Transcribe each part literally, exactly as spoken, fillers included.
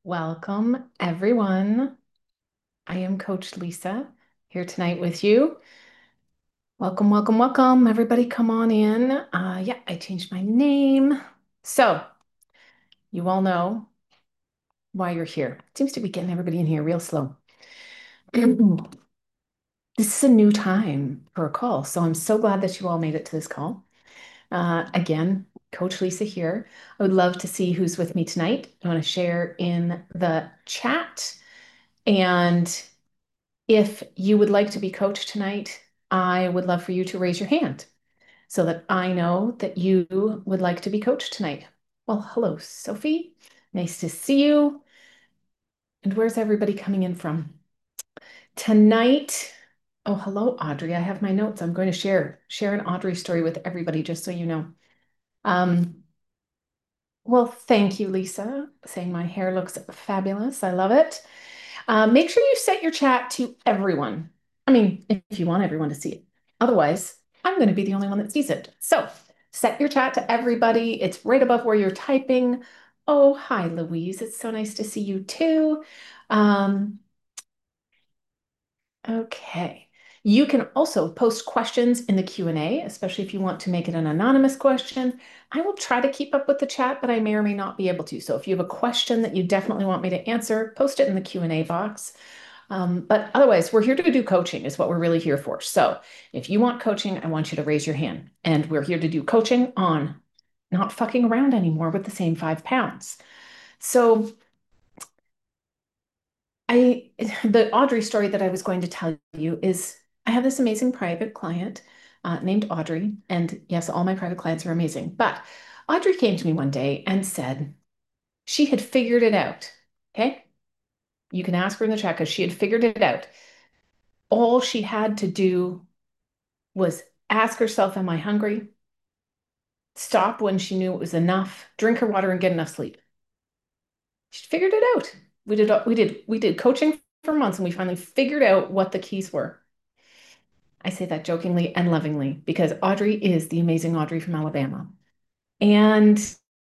Welcome, everyone. I am Coach Lisa here tonight with you. Welcome, welcome, welcome. Everybody, come on in. Uh, yeah, I changed my name. So, you all know why you're here. It seems to be getting everybody in here real slow. This is a new time for a call. So, I'm so glad that you all made it to this call. Uh, again, Coach Lisa here. I would love to see who's with me tonight. I want to share in the chat. And if you would like to be coached tonight, I would love for you to raise your hand so that I know that you would like to be coached tonight. Well, hello, Sophie. Nice to see you. And where's everybody coming in from? Tonight, oh, hello, Audrey. I have my notes. I'm going to share share an Audrey story with everybody, just so you know. Um, well, thank you, Lisa, saying my hair looks fabulous. I love it. Uh, make sure you set your chat to everyone. I mean, if you want everyone to see it. Otherwise, I'm going to be the only one that sees it. So set your chat to everybody. It's right above where you're typing. Oh, hi, Louise. It's so nice to see you too. Um, okay. You can also post questions in the Q and A, especially if you want to make it an anonymous question. I will try to keep up with the chat, but I may or may not be able to. So if you have a question that you definitely want me to answer, post it in the Q and A box. Um, but otherwise, we're here to do coaching is what we're really here for. So if you want coaching, I want you to raise your hand. And we're here to do coaching on not fucking around anymore with the same five pounds. So I, the Audrey story that I was going to tell you is I have this amazing private client uh, named Audrey. And yes, all my private clients are amazing. But Audrey came to me one day and said she had figured it out. Okay. You can ask her in the chat because she had figured it out. All she had to do was ask herself, am I hungry? Stop when she knew it was enough, drink her water and get enough sleep. She figured it out. We did we did we did coaching for months and we finally figured out what the keys were. I say that jokingly and lovingly because Audrey is the amazing Audrey from Alabama. And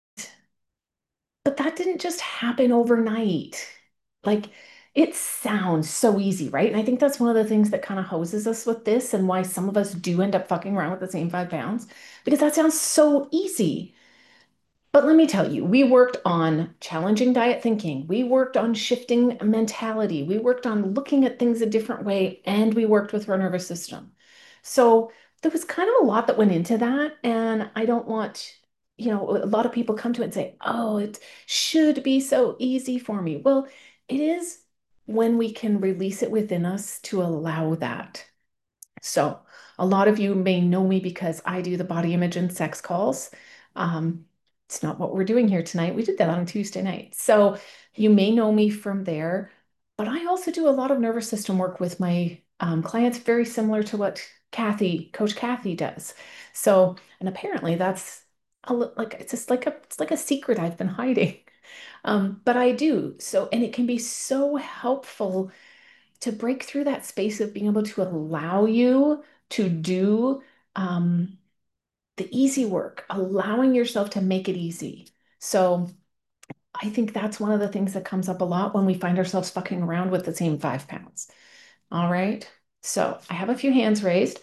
but that didn't just happen overnight. Like it sounds so easy, right? And I think that's one of the things that kind of hoses us with this and why some of us do end up fucking around with the same five pounds, because that sounds so easy. But let me tell you, we worked on challenging diet thinking. We worked on shifting mentality. We worked on looking at things a different way, and we worked with our nervous system. So there was kind of a lot that went into that. And I don't want, you know, a lot of people come to it and say, oh, it should be so easy for me. Well, it is when we can release it within us to allow that. So a lot of you may know me because I do the body image and sex calls. Um, it's not what we're doing here tonight. We did that on Tuesday night. So you may know me from there, but I also do a lot of nervous system work with my um, clients, very similar to what Kathy, Coach Kathy does. So, and apparently that's a, li- like it's just like a it's like a secret I've been hiding. Um, but I do. So, and it can be so helpful to break through that space of being able to allow you to do um, the easy work, allowing yourself to make it easy. So I think that's one of the things that comes up a lot when we find ourselves fucking around with the same five pounds. All right. So I have a few hands raised.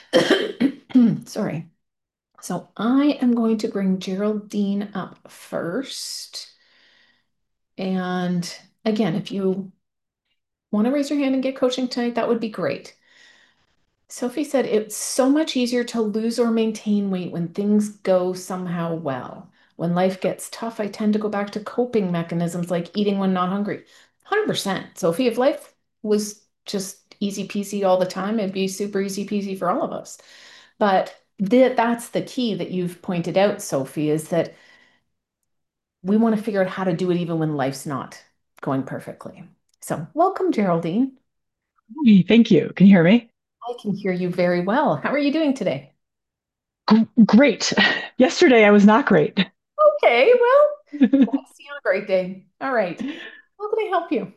Sorry. So I am going to bring Geraldine up first. And again, if you want to raise your hand and get coaching tonight, that would be great. Sophie said it's so much easier to lose or maintain weight when things go somehow well. When life gets tough, I tend to go back to coping mechanisms like eating when not hungry. one hundred percent. Sophie, if life was just easy peasy all the time, it'd be super easy peasy for all of us. But th that's the key that you've pointed out, Sophie, is that we want to figure out how to do it even when life's not going perfectly. So, welcome, Geraldine. Hey, thank you. Can you hear me? I can hear you very well. How are you doing today? G- Great. Yesterday I was not great. Okay, well, see you on a great day. All right. How can I help you?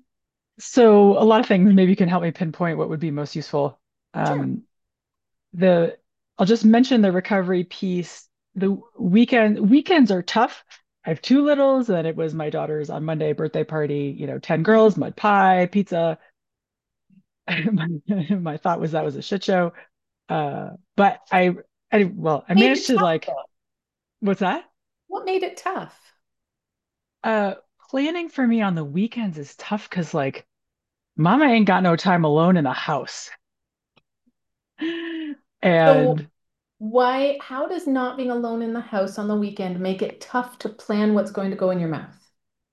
So a lot of things maybe you can help me pinpoint what would be most useful. Sure. Um, the I'll just mention the recovery piece. The weekend weekends are tough I have two littles, and it was my daughter's on Monday birthday party, you know, ten girls, mud pie, pizza. My, my thought was that was a shit show. Uh, but I, I, well, I Made managed it to tough like, though. what's that? What made it tough? Uh, Planning for me on the weekends is tough because like mama ain't got no time alone in the house. So And why, how does not being alone in the house on the weekend make it tough to plan what's going to go in your mouth?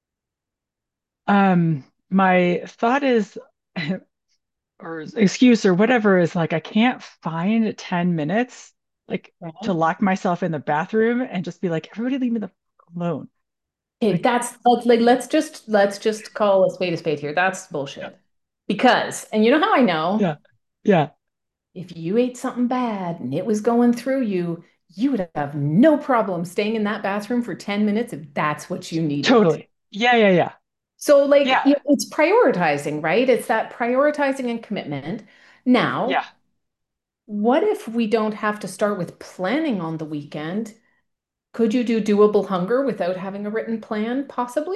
um my thought is or excuse or whatever is like I can't find ten minutes like to Right. lock myself in the bathroom and just be like, everybody leave me the fuck alone. Okay, Like, that's let's like let's just let's just call a spade a spade here. That's yeah, bullshit. Because, and you know how I know? yeah, yeah, If you ate something bad and it was going through you, you would have no problem staying in that bathroom for ten minutes if that's what you needed. totally. Yeah, yeah, yeah. So, like, you Yeah, know, it's prioritizing, right? It's that prioritizing and commitment. yeah. Now, what if we don't have to start with planning on the weekend? Could you do doable hunger without having a written plan, possibly?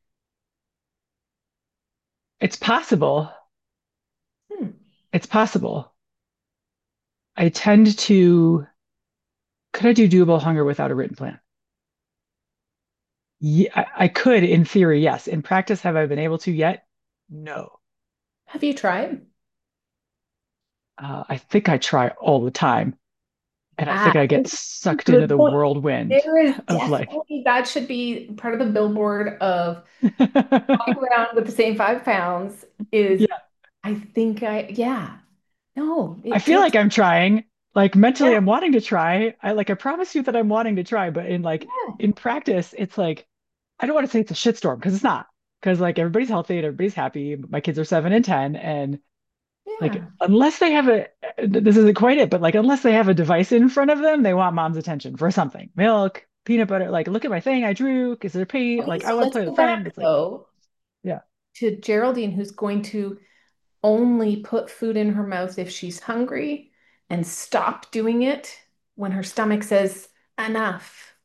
It's possible. Hmm. It's possible. I tend to, could I do doable hunger without a written plan? Yeah, I, I could in theory, yes. In practice, have I been able to yet? No. Have you tried? Uh, I think I try all the time, and I Ah, think I get sucked into good the point. whirlwind There is of like, definitely, that should be part of the billboard of walking around with the same five pounds is, yeah, I think I, yeah, no, I it feel takes, like I'm trying. Like mentally, yeah, I'm wanting to try. I like I promise you that I'm wanting to try, but in like yeah, in practice, it's like I don't want to say it's a shitstorm because it's not. Because like everybody's healthy and everybody's happy. My kids are seven and ten, and like yeah. unless they have a this isn't quite it, but like unless they have a device in front of them, they want mom's attention for something. Milk, peanut butter, like look at my thing I drew. Is there pee? Okay, Like I so want to let's play with go a friend. back It's like, though yeah. to Geraldine, who's going to only put food in her mouth if she's hungry and stop doing it when her stomach says enough.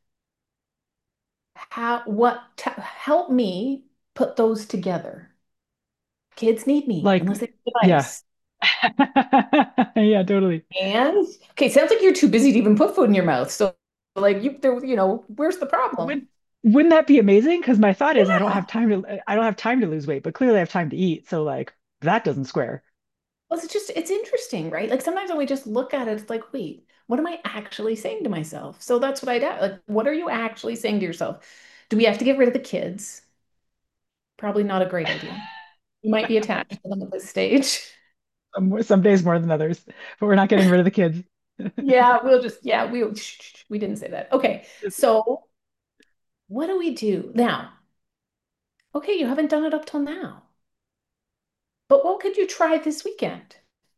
How, what, t help me put those together. Kids need me Like, unless they have a yeah. device. Yeah, totally. And okay, sounds like you're too busy to even put food in your mouth. So, like, you, there, you know, where's the problem? Wouldn't wouldn't that be amazing? Because my thought is I don't have Yeah. time to I don't have time to lose weight, but clearly I have time to eat. So like that doesn't square. Well, it's just, it's interesting, right? Like sometimes when we just look at it, it's like, wait, what am I actually saying to myself? So that's what I do. Like, what are you actually saying to yourself? Do we have to get rid of the kids? Probably not a great idea. You might be attached to them at this stage. Some, some days more than others, but we're not getting rid of the kids. Yeah, we'll just, yeah, we we didn't say that. Okay, so what do we do now? Okay, you haven't done it up till now, but what could you try this weekend?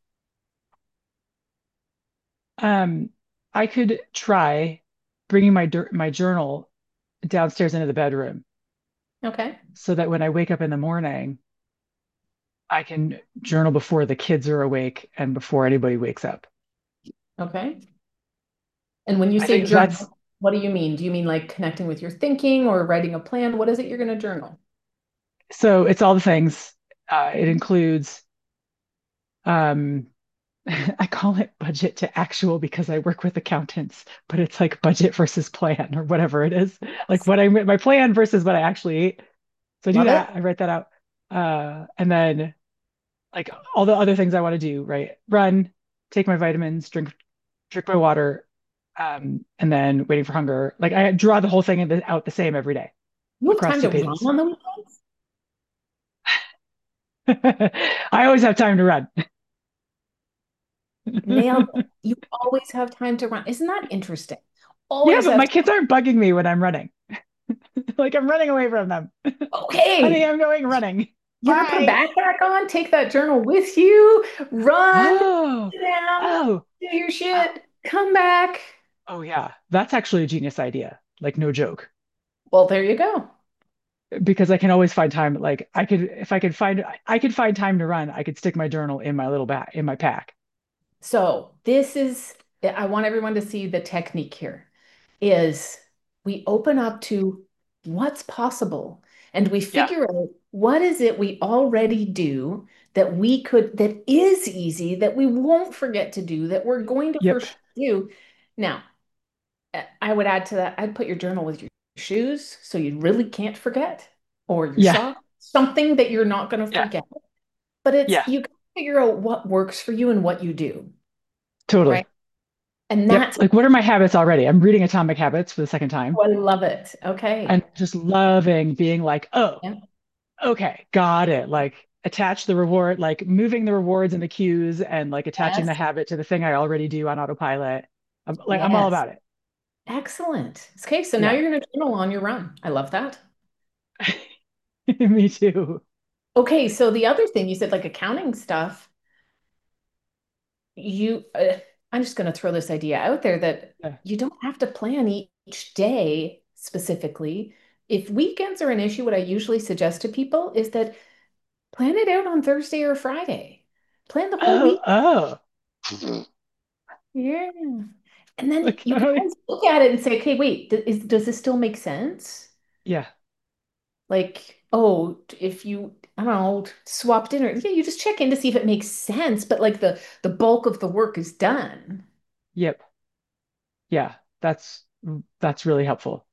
Um, I could try bringing my dir- my journal downstairs into the bedroom Okay, so that when I wake up in the morning, I can journal before the kids are awake and before anybody wakes up. okay. And when you I say think that's journal, what do you mean? Do you mean like connecting with your thinking or writing a plan? What is it you're going to journal? so it's all the things. Uh, it includes um I call it budget to actual because I work with accountants, but it's like budget versus plan or whatever it is. Like Yes. what I my plan versus what I actually eat. So I do Love it. that. I write that out. Uh, and then like all the other things I want to do, right? Run, take my vitamins, drink drink my water, um, and then waiting for hunger. Like I draw the whole thing in the, out the same every day You have across time two to run pages. on the weekends? I always have time to run. Nailed it. You always have time to run. Isn't that interesting? Yeah, Always but have my time. kids aren't bugging me when I'm running. Like I'm running away from them. Honey, Okay. I'm going running. You ever put a Bye. backpack on, take that journal with you, run, Oh, sit down, oh, do your oh, shit, come back. oh, yeah. That's actually a genius idea. Like, no joke. Well, there you go. Because I can always find time. Like, I could, if I could find, I could find time to run. I could stick my journal in my little bag, in my pack. So this is, I want everyone to see the technique here is we open up to what's possible. And we Yeah. figure out what is it we already do that we could, that is easy, that we won't forget to do, that we're going to for Yep. sure do. Now, uh, I would add to that, I'd put your journal with your shoes so you really can't forget, or your Yeah. socks, something that you're not going to Yeah. forget. But it's, Yeah. you can figure out what works for you and what you do, Totally. right? And Yep. that's, Like, what are my habits already? I'm reading Atomic Habits for the second time oh, I love it. and Okay. just loving being like, oh, Yeah. okay, got it. Like, attach the reward, like moving the rewards and the cues and like attaching the Yes. habit to the thing I already do on autopilot. I'm like, I'm all Yes. about it. Excellent. Okay, so now Yeah. you're going to journal on your run. I love that. Me too. Okay, so the other thing you said, like accounting stuff, you, uh, I'm just going to throw this idea out there that Yeah. you don't have to plan each day specifically. If weekends are an issue, what I usually suggest to people is that plan it out on Thursday or Friday. Plan the whole Oh, week. oh. Yeah. And then Like, you I can don't, always look at it and say, okay, wait, th- is, does this still make sense? yeah. Like, oh, if you, I don't know, swap dinner, yeah, you just check in to see if it makes sense, but like the the bulk of the work is done. Yep. Yeah. That's that's really helpful.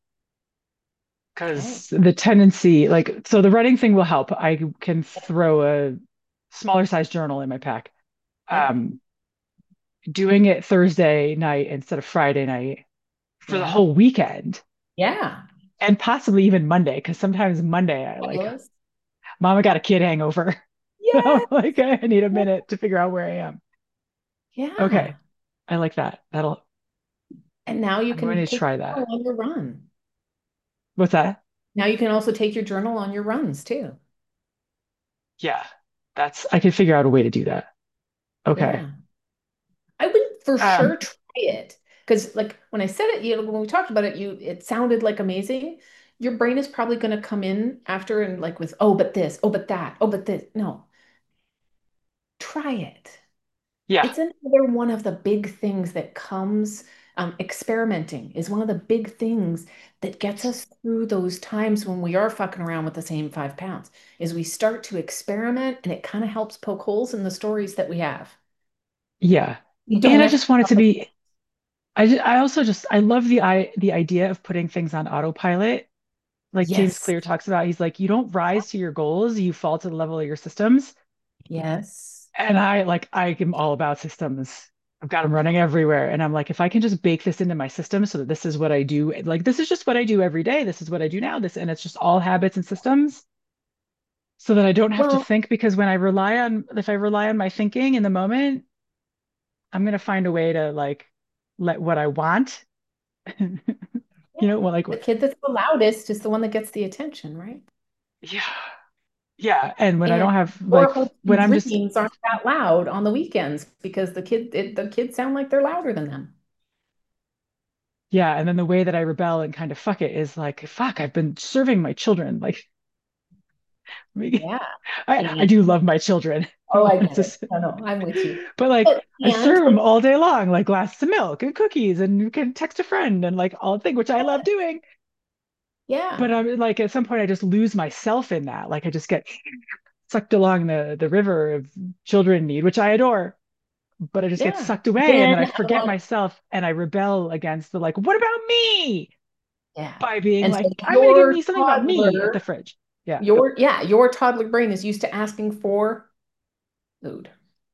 Okay. Because the tendency, like, so the writing thing will help. I can throw a smaller size journal in my pack. Yep. Um, doing it Thursday night instead of Friday night for the Yeah. whole weekend Yeah. and possibly even Monday, because sometimes Monday I like, Fabulous. Mom, I got a kid hangover. I'm Yes. like, I need a minute to figure out where I am. Yeah. Okay. I like that. That'll, And now you I'm going can to take try your that. journal on your run. What's that? Now you can also take your journal on your runs too. Yeah. That's, I can figure out a way to do that. Okay. Yeah. I would for Um, sure try it. Because like when I said it, you know, when we talked about it, you it sounded like amazing. Your brain is probably going to come in after and like with, oh, but this, oh, but that, oh, but this. No, try it. yeah. It's another one of the big things that comes, um, experimenting is one of the big things that gets us through those times when we are fucking around with the same five pounds, is we start to experiment and it kind of helps poke holes in the stories that we have. Yeah. You And don't I have to just want it come to up with, be, I, ju- I also just, I love the, I, the idea of putting things on autopilot. Like James yes, Clear talks about, he's like, you don't rise to your goals, you fall to the level of your systems. yes. And I like, I am all about systems. I've got them running everywhere. And I'm like, if I can just bake this into my system so that this is what I do, like, this is just what I do every day. This is what I do now. This, and it's just all habits and systems so that I don't have to Well, think because when I rely on, if I rely on my thinking in the moment, I'm going to find a way to like let what I want, you yeah, know, well, like the what, kid that's the loudest is the one that gets the attention, right? yeah, yeah. And when I And don't have your like, hopes when and I'm just, dreams aren't that loud on the weekends because the kid it, the kids sound like they're louder than them. yeah. And then the way that I rebel and kind of fuck it is like, fuck, I've been serving my children. Like, Yeah. I, I And do love my children. oh, I It's get it. just, No, no, I'm with you. but like But I and serve them all day long, like glasses of milk and cookies, and you can text a friend and like all the thing, which I love doing. But yeah, I'm like at some point I just lose myself in that. Like I just get sucked along the the river of children need, which I adore. But I just get yeah. sucked away and Then then I I forget want, myself and I rebel against the like, what about me? yeah. By being And so like, I'm gonna give your me something about me at the toddler, fridge. Yeah, go. your yeah, your toddler brain is used to asking for food.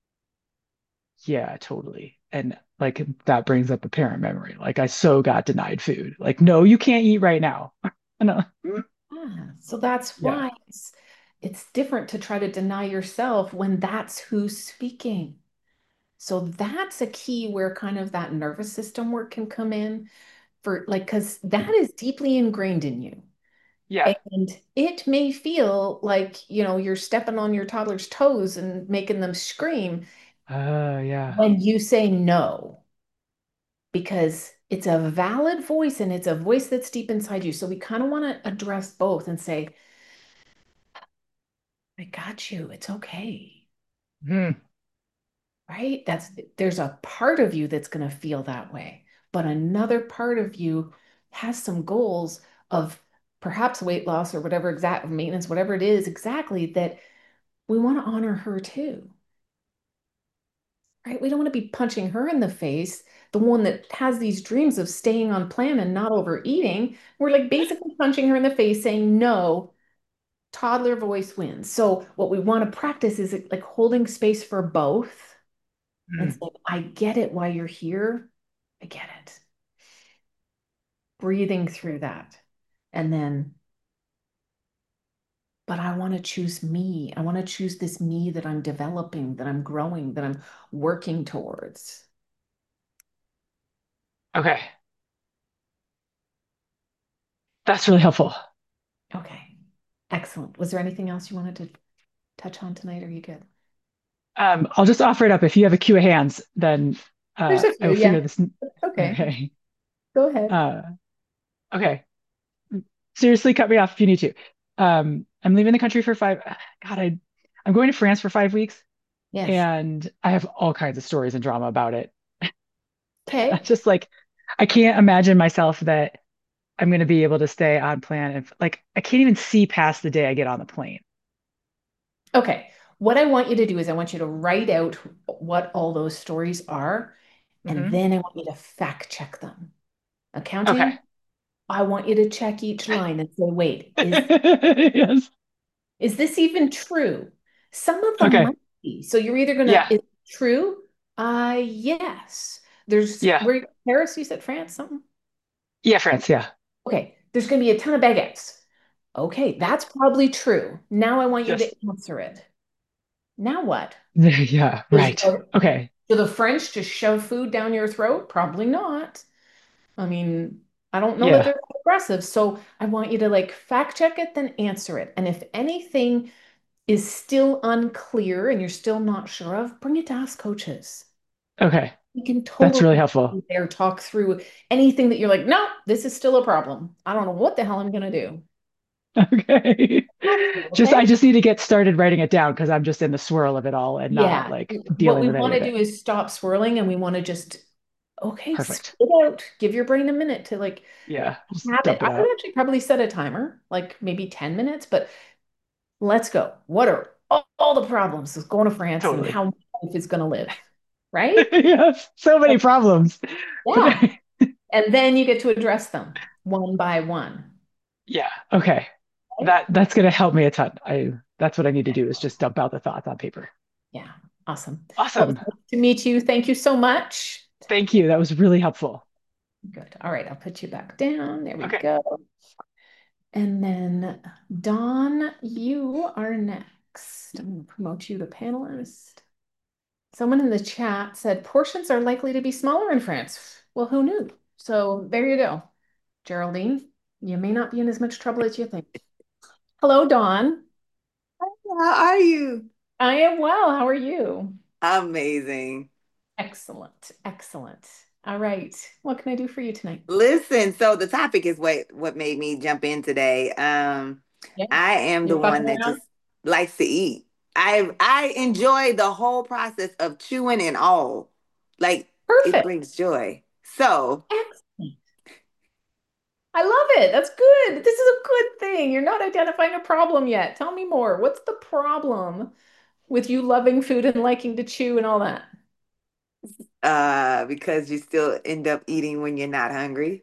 Yeah, totally. And like that brings up a parent memory. Like I so got denied food. Like, no, you can't eat right now. And I'm like, Yeah. So that's yeah, why it's it's different to try to deny yourself when that's who's speaking. So that's a key where kind of that nervous system work can come in for like, because that is deeply ingrained in you. yeah. And it may feel like, you know, you're stepping on your toddler's toes and making them scream Uh, yeah. when you say no, because it's a valid voice and it's a voice that's deep inside you. So we kind of want to address both and say, I got you. It's okay. Hmm. Right? That's there's a part of you that's going to feel that way, but another part of you has some goals of perhaps weight loss or whatever exact maintenance, whatever it is exactly, that we want to honor her too, right? We don't want to be punching her in the face, the one that has these dreams of staying on plan and not overeating. We're like basically punching her in the face saying, no, toddler voice wins. So what we want to practice is like holding space for both and Mm. saying, I get it why you're here. I get it. Breathing through that. And then, but I want to choose me. I want to choose this me that I'm developing, that I'm growing, that I'm working towards. Okay. That's really helpful. Okay. Excellent. Was there anything else you wanted to touch on tonight? Or are you good? Um, I'll just offer it up. If you have a queue of hands, then There's uh, a I few, will figure yeah. this. n- Okay. Okay. Go ahead. Uh, okay. Seriously, cut me off if you need to. Um, I'm leaving the country for five. God, I, I'm going to France for five weeks, Yes. and I have all kinds of stories and drama about it. I Okay. just like, I can't imagine myself that I'm going to be able to stay on plan. And like, I can't even see past the day I get on the plane. Okay. What I want you to do is I want you to write out what all those stories are, and Hmm. then I want you to fact check them. Okay. Accounting, I want you to check each line and say, wait, is Yes. is this even true? Some of them Okay. might be. So you're either gonna, Yeah. is it true? Uh yes. There's Yeah. where Paris, you said France, something? Yeah, France. Yeah. Okay, there's gonna be a ton of baguettes. Okay, that's probably true. Now I want you Yes. to answer it. Now what? Yeah. Is Right. are, Okay. do the French just shove food down your throat? Probably not. I mean, I don't know that Yeah. they're that aggressive. So I want you to like fact check it, then answer it. And if anything is still unclear and you're still not sure of, bring it to Ask Coaches. Okay. We can That's totally really helpful. be there talk through anything that you're like, no, this is still a problem. I don't know what the hell I'm gonna do. Okay. Just Okay. I just need to get started writing it down because I'm just in the swirl of it all and not Yeah. like What dealing we with any want of to it. do is stop swirling and we want to just, okay, spit Perfect. it out. Give your brain a minute to like Yeah. Just have it. dump it I would out. actually probably set a timer, like maybe ten minutes, but let's go. What are all, all the problems with going to France and Totally. how life is going to live? Right? Yes. So many problems. But Yeah. And then you get to address them one by one. yeah. Okay. Okay? That that's gonna help me a ton. I that's what I need to do is just dump out the thoughts on paper. Yeah. Awesome. Well, it Awesome. was nice to meet you. Thank you so much. Thank you. That was really helpful. Good. All right. I'll put you back down. There we Okay. go. And then Dawn, you are next. I'm going to promote you to panelist. Someone in the chat said portions are likely to be smaller in France. Well, who knew? So there you go. Geraldine, you may not be in as much trouble as you think. Hello, Dawn. How are you? I am well. How are you? Amazing. Excellent. Excellent. All right. What can I do for you tonight? Listen, so the topic is what what made me jump in today. Um, Yeah. I am the You're one fucking that around? just likes to eat. I I enjoy the whole process of chewing and all. Like it Perfect. brings joy. So, Excellent. I love it. That's good. This is a good thing. You're not identifying a problem yet. Tell me more. What's the problem with you loving food and liking to chew and all that? uh, because you still end up eating when you're not hungry.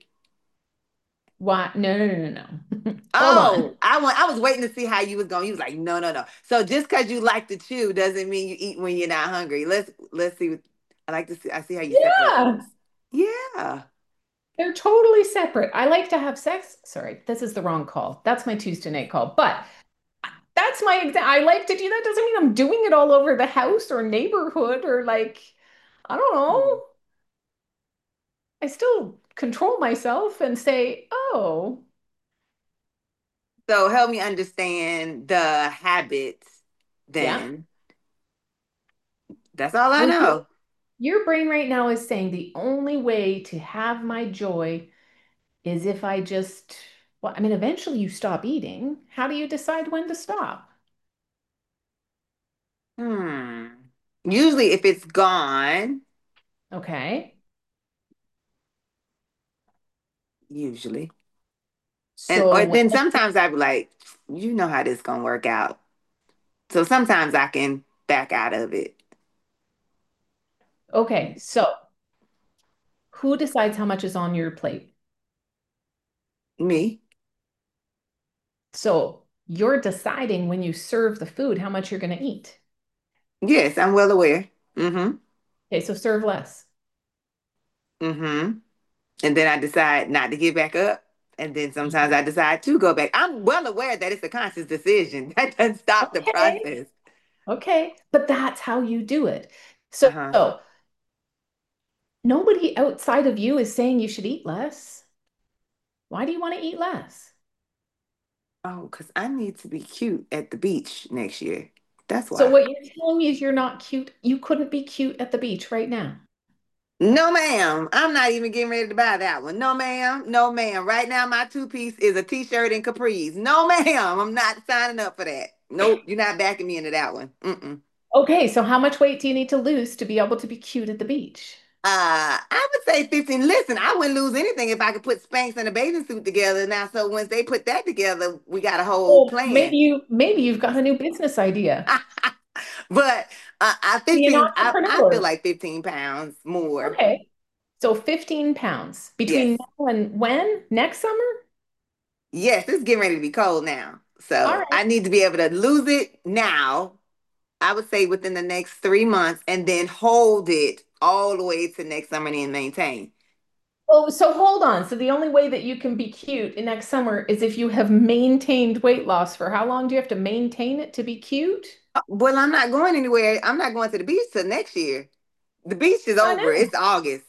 Why? No, no, no, no, no. Hold on. Oh, I want I was waiting to see how you was going. You was like, no, no, no. So just because you like to chew doesn't mean you eat when you're not hungry. Let's let's see. what- I like to see. I see how you separate Yeah, those. Yeah. they're totally separate. I like to have sex. Sorry, this is the wrong call. That's my Tuesday night call. But that's my exa- I like to do that. Doesn't mean I'm doing it all over the house or neighborhood or like, I don't Hmm. know. I still control myself and say, oh, So help me understand the habits yeah. then. That's all I Well, your, know. your brain right now is saying the only way to have my joy is if I just, well, I mean, eventually you stop eating. How do you decide when to stop? Hmm. Usually if it's gone, Okay. usually. And or So when, then sometimes I be like, you know how this gonna work out. So sometimes I can back out of it. okay, so who decides how much is on your plate? Me? So you're deciding when you serve the food how much you're going to eat. Yes, I'm well aware. Mm-hmm. Okay, so serve less. Mm-hmm. And then I decide not to get back up. And then sometimes I decide to go back. I'm well aware that it's a conscious decision. That doesn't stop the Okay, process. okay, but that's how you do it. So, Uh-huh. so nobody outside of you is saying you should eat less. Why do you want to eat less? Oh, because I need to be cute at the beach next year. That's So why. what you're telling me is you're not cute. You couldn't be cute at the beach right now. No, ma'am. I'm not even getting ready to buy that one. No, ma'am. No, ma'am. Right now, my two piece is a t-shirt and capris. No, ma'am. I'm not signing up for that. Nope. You're not backing me into that one. Mm-mm. Okay, so how much weight do you need to lose to be able to be cute at the beach? Uh, I would say fifteen. Listen, I wouldn't lose anything if I could put Spanx and a bathing suit together. Now, so once they put that together, we got a whole Well, maybe plan. you maybe you've got a new business idea. But uh, I Be an fifteen, I, I feel entrepreneur. like fifteen pounds more. Okay. So fifteen pounds Yes. between now and when? Next summer? Yes, it's getting ready to be cold now. All So right. I need to be able to lose it now. I would say within the next three months and then hold it all the way to next summer and then maintain. Oh, so hold on. So the only way that you can be cute in next summer is if you have maintained weight loss for how long do you have to maintain it to be cute? Uh, Well, I'm not going anywhere. I'm not going to the beach till next year. The beach is I over. know. It's August.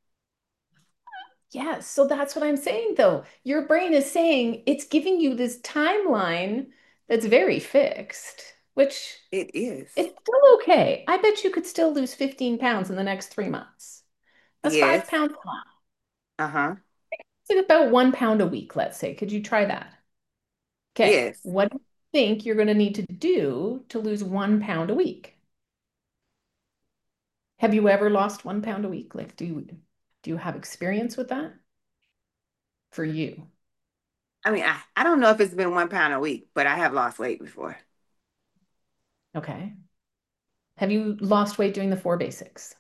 Yes, so that's what I'm saying though. Your brain is saying it's giving you this timeline that's very fixed, which It is. is still okay. I bet you could still lose fifteen pounds in the next three months. That's five Yes. pounds a month. Uh-huh. It's like about one pound a week, let's say. Could you try that? Okay, Yes. what do you think you're going to need to do to lose one pound a week? Have you ever lost one pound a week? Like, do you do you have experience with that for you? I mean, I, I don't know if it's been one pound a week, but I have lost weight before. Okay. Have you lost weight doing the four basics?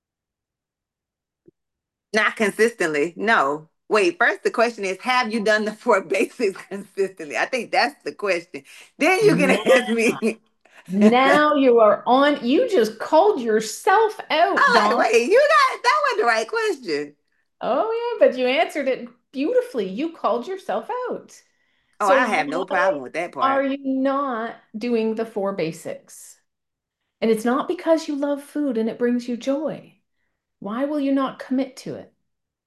Not consistently. No. Wait, first the question is, have you done the four basics consistently? I think that's the question. Then you can Now, ask me. now you are on. You just called yourself out, I'm like, Dawn. wait, you got that wasn't the right question. Oh, yeah, but you answered it beautifully. You called yourself out. Oh, So I have no why problem with that are part. you not doing the four basics? And it's not because you love food and it brings you joy. Why will you not commit to it?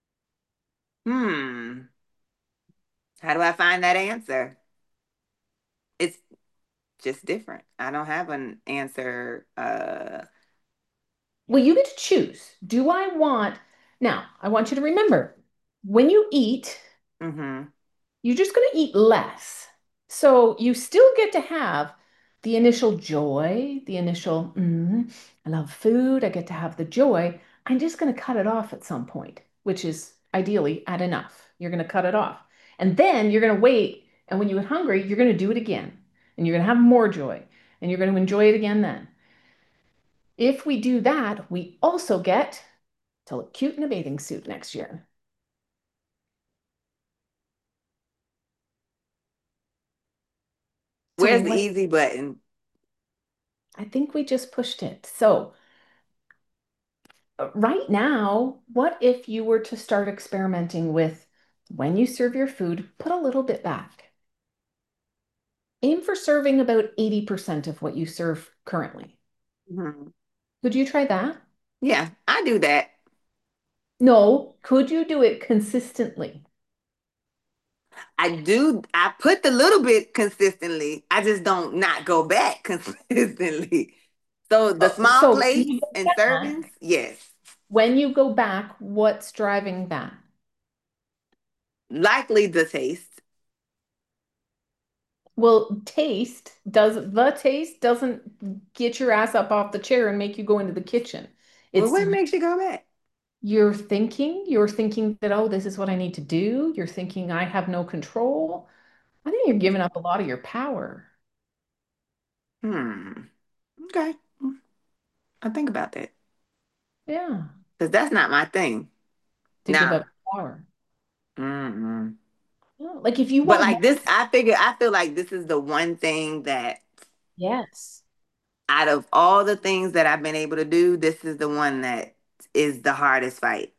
Hmm. How do I find that answer? It's just different. I don't have an answer. Uh, Well, you get to choose. Do I want, now, I want you to remember when you eat, mm-hmm. you're just going to eat less. So you still get to have the initial joy, the initial, mm, I love food, I get to have the joy. I'm just going to cut it off at some point, which is ideally at enough. You're going to cut it off. And then you're going to wait. And when you get hungry, you're going to do it again. And you're going to have more joy. And you're going to enjoy it again then. If we do that, we also get to look cute in a bathing suit next year. So Where's the what easy button? I think we just pushed it. So uh, right now, what if you were to start experimenting with when you serve your food, put a little bit back. Aim for serving about eighty percent of what you serve currently. Mhm. Could you try that? Yeah, I do that. No, could you do it consistently? I do. I put the little bit consistently. I just don't not go back consistently. So the Oh, small so when plates you go and servings, back, yes. when you go back, what's driving that? Likely the taste. Well, taste does the taste doesn't get your ass up off the chair and make you go into the kitchen. Well, It's what makes you go back? You're thinking, you're thinking that, oh, this is what I need to do. You're thinking I have no control. I think you're giving up a lot of your power. Hmm. Okay. I'll think about that. Yeah, Because that's not my thing. to give Nah. up power. Mm-mm. Yeah, like if you But want more, like this, I figure I feel like this is the one thing that yes. out of all the things that I've been able to do, this is the one that is the hardest fight.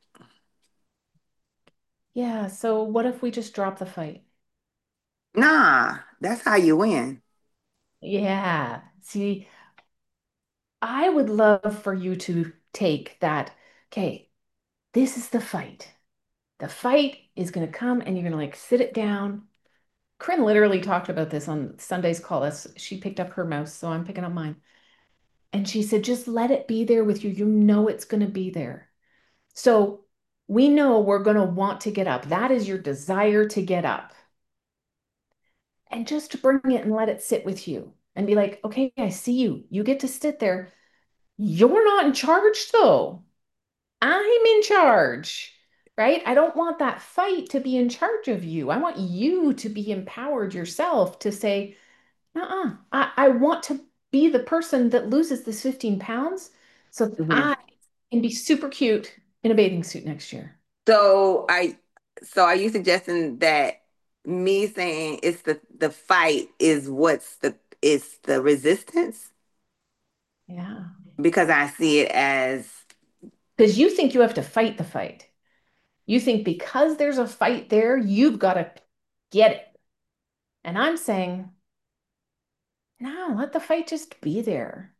Yeah, so what if we just drop the fight? Nah, that's how you win. Yeah. See, I would love for you to take that. Okay, this is the fight. The fight is going to come and you're going to like sit it down. Corinne literally talked about this on Sunday's call. That's, she picked up her mouse, so I'm picking up mine. And she said, just let it be there with you. You know it's going to be there. So we know we're going to want to get up. That is your desire to get up. And just bring it and let it sit with you and be like, okay, I see you. You get to sit there. You're not in charge, though. I'm in charge, right? I don't want that fight to be in charge of you. I want you to be empowered yourself to say, uh-uh, I, I want to be the person that loses this fifteen pounds so that Mhm. I can be super cute in a bathing suit next year. So I, so are you suggesting that me saying it's the the fight is what's the is the resistance? Yeah. Because I see it as, Because you think you have to fight the fight. You think because there's a fight there, you've got to get it. And I'm saying, no, let the fight just be there.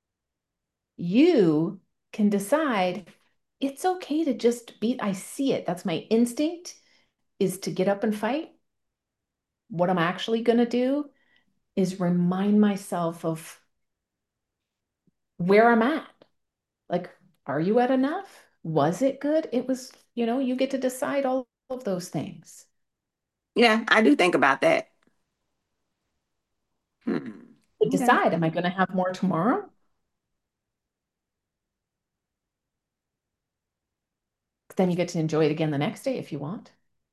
You can decide it's okay to just be, I see it. That's my instinct is to get up and fight. What I'm actually going to do is remind myself of where I'm at. Like, are you at enough? Was it good? It was, you know, you get to decide all of those things. yeah, I do think about that. Hmm. To Okay. decide, am I going to have more tomorrow? Then you get to enjoy it again the next day if you want.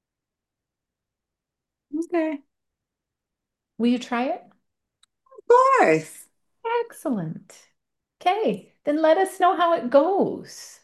Okay. Will you try it? Of course. Excellent. Okay, then let us know how it goes.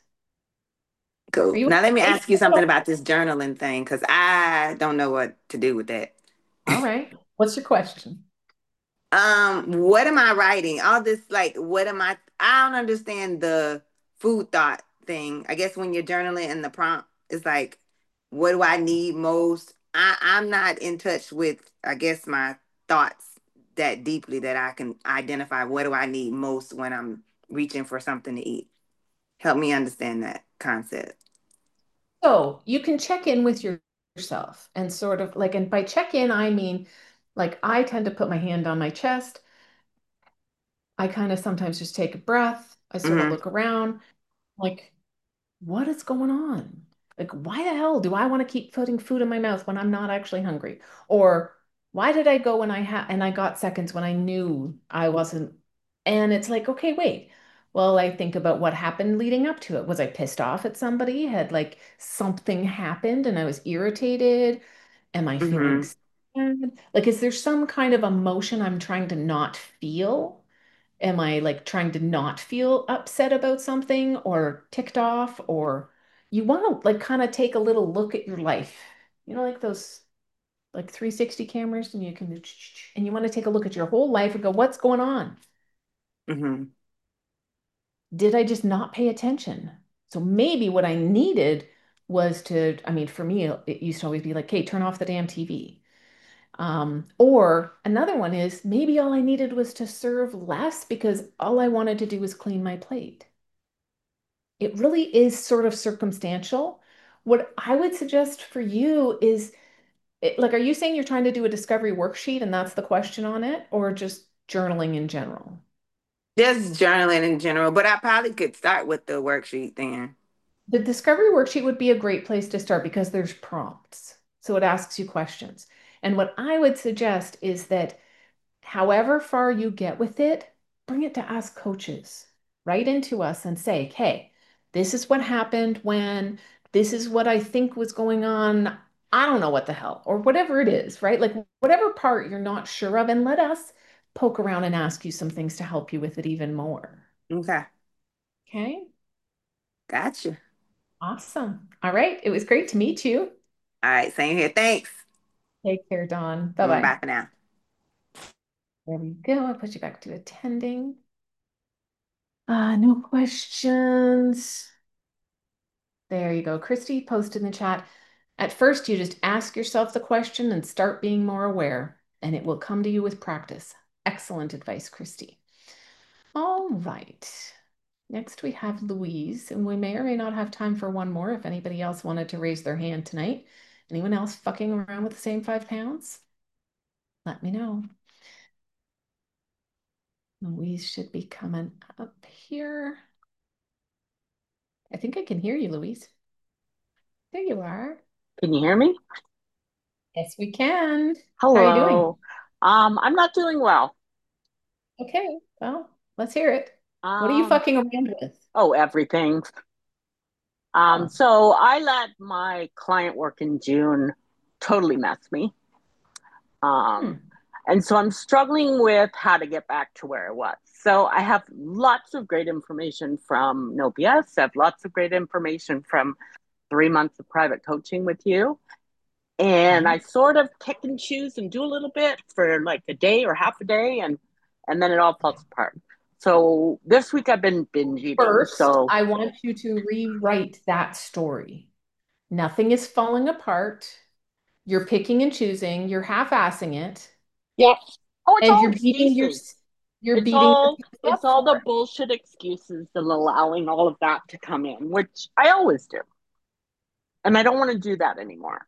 Are Cool. you Now let me excited? ask you something about this journaling thing because I don't know what to do with that. All right. What's your question? Um, what am I writing? All this, like, what am I? I don't understand the food thought thing. I guess when you're journaling and the prompt is like, what do I need most? I, I'm not in touch with, I guess, my thoughts that deeply that I can identify what do I need most when I'm reaching for something to eat. Help me understand that concept. So you can check in with your, yourself and sort of like, and by check in, I mean, like, I tend to put my hand on my chest. I kind of sometimes just take a breath. I sort of Mm-hmm. look around, like, what is going on? Like, why the hell do I want to keep putting food in my mouth when I'm not actually hungry? Or why did I go when I had and I got seconds when I knew I wasn't? And it's like, okay, wait. Well, I think about what happened leading up to it. Was I pissed off at somebody? Had like something happened and I was irritated? Am I feeling Mm-hmm. sad? Like, is there some kind of emotion I'm trying to not feel? Am I like trying to not feel upset about something or ticked off? Or you want to like kind of take a little look at your life. You know, like those like three sixty cameras, and you can and you want to take a look at your whole life and go, what's going on? Mm-hmm. Did I just not pay attention? So maybe what I needed was to, I mean, for me, it used to always be like, hey, turn off the damn T V. Um, or another one is maybe all I needed was to serve less because all I wanted to do was clean my plate. It really is sort of circumstantial. What I would suggest for you is it, like, are you saying you're trying to do a discovery worksheet and that's the question on it, or just journaling in general? Just journaling in general, but I probably could start with the worksheet then. The discovery worksheet would be a great place to start because there's prompts. So it asks you questions. And what I would suggest is that however far you get with it, bring it to us coaches. Write into us and say, hey, This is what happened when, this is what I think was going on. I don't know what the hell, or whatever it is, right? Like whatever part you're not sure of, and let us poke around and ask you some things to help you with it even more. Okay. Okay. Gotcha. Awesome. All right. It was great to meet you. All right. Same here. Thanks. Take care, Dawn. Mm, Bye-bye. bye for now. There we go. I put you back to attending. Uh, no questions. There you go. Christy posted in the chat. At first, you just ask yourself the question and start being more aware, and it will come to you with practice. Excellent advice, Christy. All right. Next, we have Louise, and we may or may not have time for one more if anybody else wanted to raise their hand tonight. Anyone else fucking around with the same five pounds? Let me know. Louise should be coming up here. I think I can hear you, Louise. There you are. Can you hear me? Yes, we can. How are you doing? Hello. Um, I'm not doing well. Okay, well, let's hear it. What are you Um, fucking around with? oh, everything. Um, Oh, so I let my client work in June totally mess me. Um, hmm. and so I'm struggling with how to get back to where I was. So I have lots of great information from No B S. I have lots of great information from three months of private coaching with you. And Okay. I sort of pick and choose and do a little bit for like a day or half a day, and and then it all falls apart. So this week I've been binge eating. First, So I want you to rewrite that story. Nothing is falling apart. You're picking and choosing. You're half-assing it, yeah. Oh, it's and all you're beating your excuses. you're It's beating all yourself it's up all the for it. bullshit excuses and allowing all of that to come in, which I always do. And I don't want to do that anymore.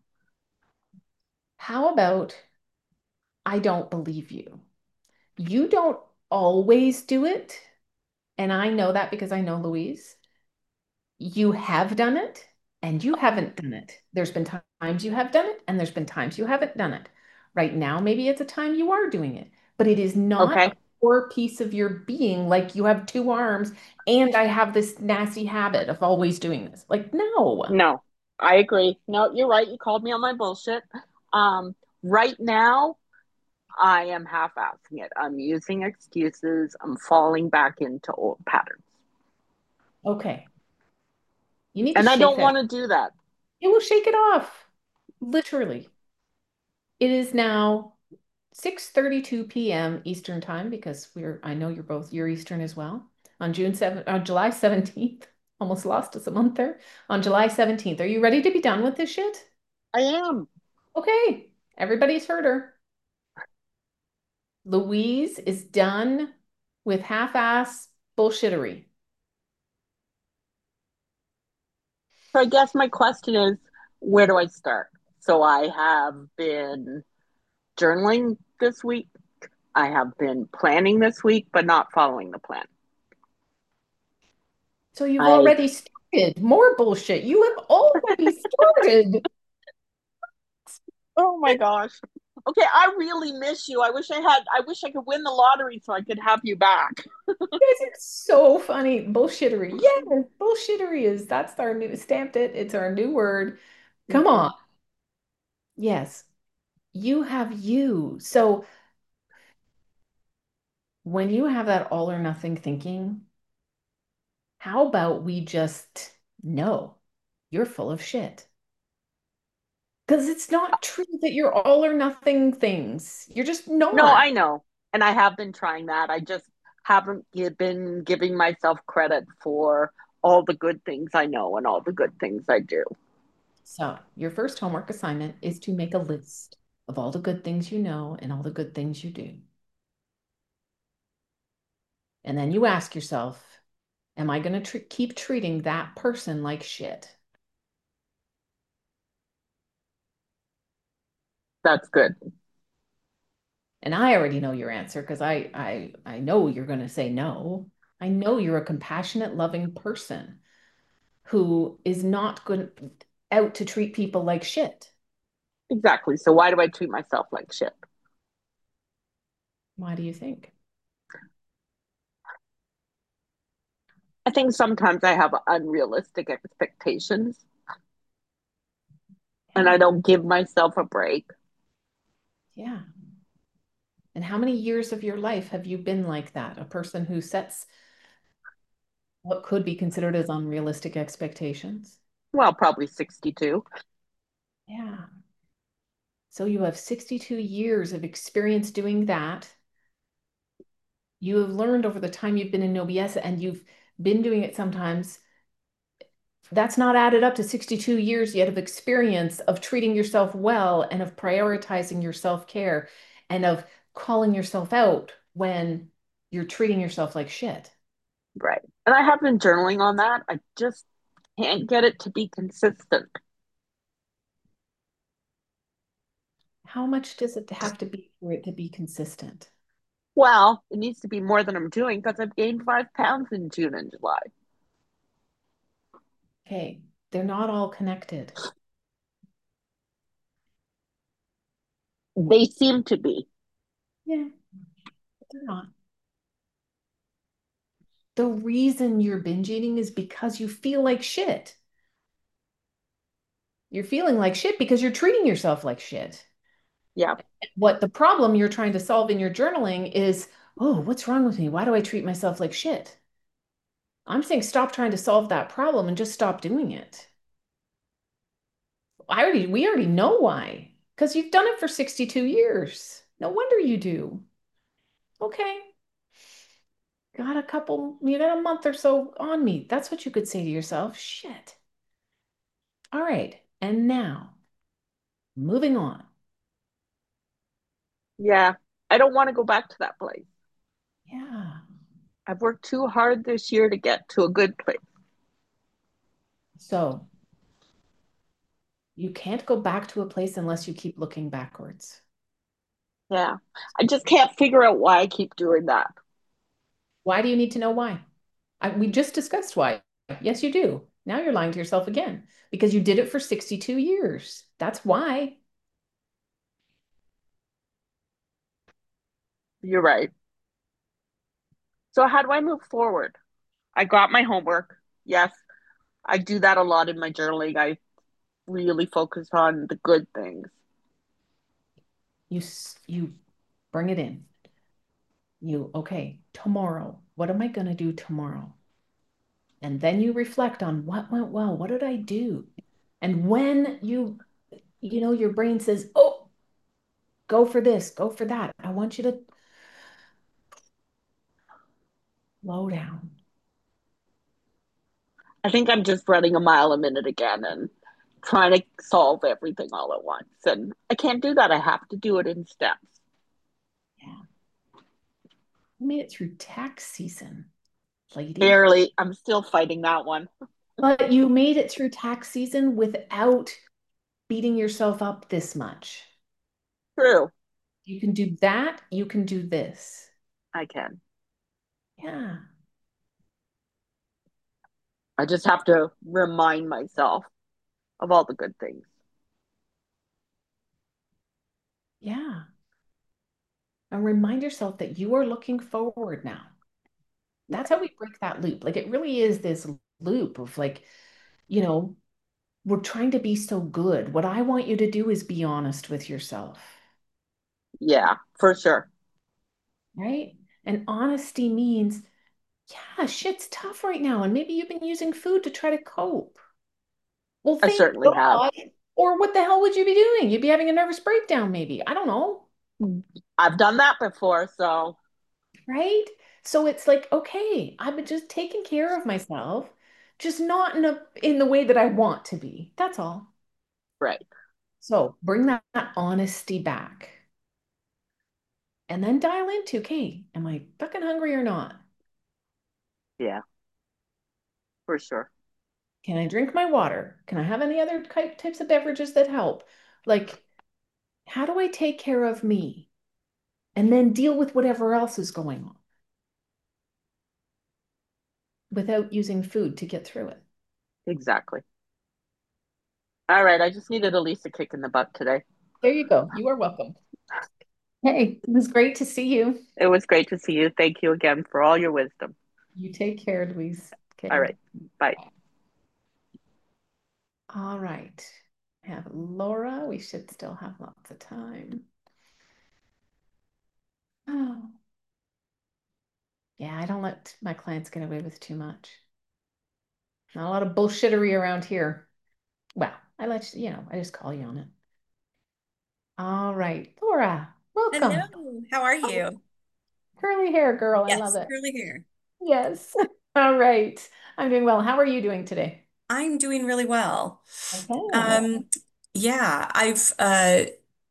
How about I don't believe you? You don't always do it, and I know that because I know Louise. You have done it and you haven't done it. There's been times you have done it and there's been times you haven't done it. Right now, maybe it's a time you are doing it, but it is not a Okay. core piece of your being like you have two arms and I have this nasty habit of always doing this. Like, no. No, I agree. No, you're right. You called me on my bullshit. Um, right now, I am half-assing it. I'm using excuses. I'm falling back into old patterns. Okay. You need to And I shake don't that. want to do that. It will shake it off. Literally. It is now six thirty-two p m Eastern time because we're I know you're both you're Eastern as well. On June seventh, on July seventeenth, almost lost us a month there. On July seventeenth, are you ready to be done with this shit? I am. Okay, everybody's heard her. Louise is done with half-ass bullshittery. So I guess my question is, where do I start? So I have been journaling this week. I have been planning this week, but not following the plan. So you've I, already started more bullshit. You have already started. oh my gosh. Okay, I really miss you. I wish I had, I wish I could win the lottery so I could have you back. You guys are so funny. Bullshittery. Yes, bullshittery is that's our new stamped it. It's our new word. Come Okay. on. Yes, you have you. So when you have that all or nothing thinking, how about we just know you're full of shit? Because it's not true that you're all or nothing things. You're just No, not. I know. And I have been trying that. I just haven't been giving myself credit for all the good things I know and all the good things I do. So your first homework assignment is to make a list of all the good things you know and all the good things you do. And then you ask yourself, am I going to tr keep treating that person like shit? That's good. And I already know your answer because I, I I know you're going to say no. I know you're a compassionate, loving person who is not good out to treat people like shit. Exactly. So why do I treat myself like shit? Why do you think? I think sometimes I have unrealistic expectations and Yeah. I don't give myself a break. Yeah. And how many years of your life have you been like that? A person who sets what could be considered as unrealistic expectations? Well, probably sixty-two. Yeah. So you have sixty-two years of experience doing that. You have learned over the time you've been in O B S and you've been doing it sometimes. That's not added up to sixty-two years yet of experience of treating yourself well and of prioritizing your self-care and of calling yourself out when you're treating yourself like shit. Right. And I have been journaling on that. I just can't get it to be consistent. How much does it have to be for it to be consistent? Well, it needs to be more than I'm doing because I've gained five pounds in June and July. Okay, they're not all connected. They seem to be. Yeah, but they're not. The reason you're binge eating is because you feel like shit. You're feeling like shit because you're treating yourself like shit. Yeah, What the problem you're trying to solve in your journaling is, oh, what's wrong with me? Why do I treat myself like shit? I'm saying stop trying to solve that problem and just stop doing it. I already, we already know why, because you've done it for sixty-two years. No wonder you do. Okay, got a couple, you got a month or so on me. That's what you could say to yourself. Shit. All right. And now, moving on. yeah. I don't want to go back to that place. Yeah. I've worked too hard this year to get to a good place. So you can't go back to a place unless you keep looking backwards. Yeah. I just can't figure out why I keep doing that. Why do you need to know why? I, we just discussed why. Yes, you do. Now you're lying to yourself again because you did it for sixty-two years. That's why. You're right. So, how do I move forward? I got my homework. Yes, I do that a lot in my journaling. I really focus on the good things. You you bring it in. You, okay, tomorrow, what am I going to do tomorrow? And then you reflect on what went well. What did I do? And when you, you know, your brain says, oh, go for this, go for that. I want you to slow down. I think I'm just running a mile a minute again and trying to solve everything all at once. And I can't do that. I have to do it in steps. Yeah. You made it through tax season, lady. Barely. I'm still fighting that one. But you made it through tax season without beating yourself up this much. True. You can do that. You can do this. I can. Yeah. I just have to remind myself of all the good things. Yeah. And remind yourself that you are looking forward now. That's how we break that loop. Like it really is this loop of like, you know, we're trying to be so good. What I want you to do is be honest with yourself, Yeah, for sure. right? And honesty means, yeah, shit's tough right now. And maybe you've been using food to try to cope. Well, I thank certainly have. God. Or what the hell would you be doing? You'd be having a nervous breakdown, maybe. I don't know. I've done that before, so Right? So it's like, okay, I've been just taking care of myself, just not in a in the way that I want to be. That's all. right. So bring that, that honesty back. And then dial into, okay, am I fucking hungry or not? Yeah, for sure. Can I drink my water? Can I have any other types of beverages that help? Like, how do I take care of me? And then deal with whatever else is going on without using food to get through it. Exactly. All right. I just needed at least a kick in the butt today. There you go. You are welcome. Hey, it was great to see you. It was great to see you. Thank you again for all your wisdom. You take care, Louise. All Okay. right. Bye. All right. I have Laura. We should still have lots of time. Oh, yeah, I don't let my clients get away with too much. Not a lot of bullshittery around here. Well, I let you, you know, I just call you on it. All right, Laura, welcome. Hello, how are Oh, you? curly hair girl, I love Yes, it. curly hair. Yes. All right. I'm doing well. How are you doing today? I'm doing really well. Okay. Um, yeah, I've uh,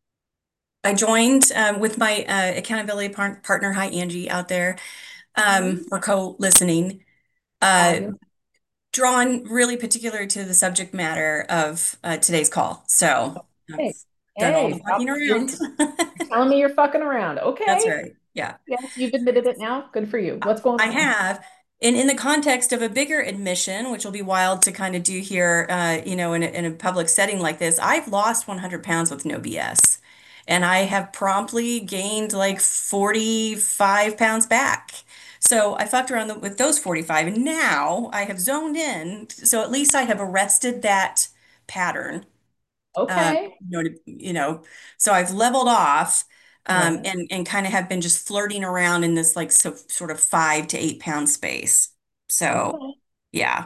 I joined um, with my uh, accountability par partner. Hi, Angie, out there. Um, Mhm. we're co-listening. Uh, Fabulous. Drawn really particular to the subject matter of uh, today's call. So I've Hey, done all the hey, stop. fucking You're, around. you're telling me you're fucking around. That's Okay. right. Yeah. Yes, you've admitted it now. Good for you. What's going I on? have. In, in the context of a bigger admission, which will be wild to kind of do here, uh, you know, in a, in a public setting like this, I've lost one hundred pounds with no B S. And I have promptly gained like forty-five pounds back. So I fucked around with those forty-five, and now I have zoned in. So at least I have arrested that pattern. Um, Okay. you know, to- you know, so I've leveled off, um, Right. and and kind of have been just flirting around in this like so sort of five to eight pound space. So Okay. yeah,